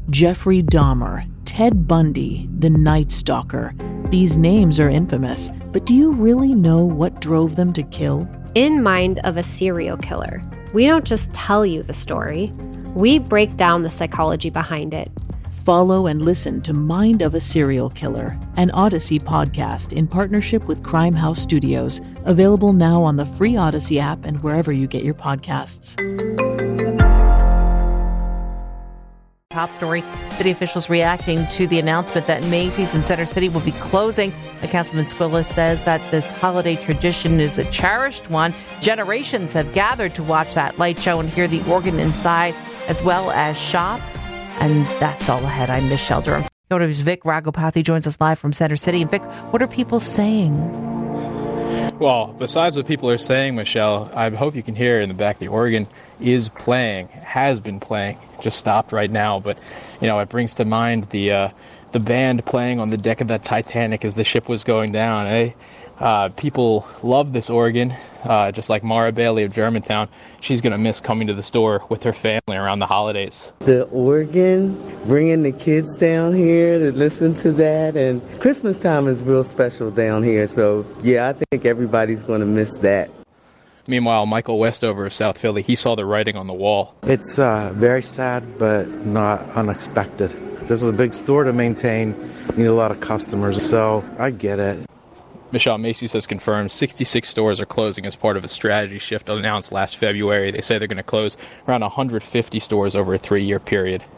Jeffrey Dahmer, Ted Bundy, the Night Stalker. These names are infamous, but do you really know what drove them to kill? In Mind of a Serial Killer, we don't just tell you the story, we break down the psychology behind it. Follow and listen to Mind of a Serial Killer, an Odyssey podcast in partnership with Crime House Studios, available now on the free Odyssey app and wherever you get your podcasts. Top story, city officials reacting to the announcement that Macy's in Center City will be closing. Councilman Squilla says that this holiday tradition is a cherished one. Generations have gathered to watch that light show and hear the organ inside, as well as shop. And that's all ahead. I'm Michelle Durham. KOTO's Vic Ragopathy joins us live from Center City. And Vic, what are people saying? Well, besides what people are saying, Michelle, I hope you can hear in the back the organ is playing, has been playing, just stopped right now. But, it brings to mind the band playing on the deck of that Titanic as the ship was going down. People love this organ, just like Mara Bailey of Germantown. She's going to miss coming to the store with her family around the holidays. The organ, bringing the kids down here to listen to that, and Christmas time is real special down here. So, I think everybody's going to miss that. Meanwhile, Michael Westover of South Philly, he saw the writing on the wall. It's very sad, but not unexpected. This is a big store to maintain. You need a lot of customers, so I get it. Michelle, Macy's has confirmed 66 stores are closing as part of a strategy shift announced last February. They say they're going to close around 150 stores over a 3-year period.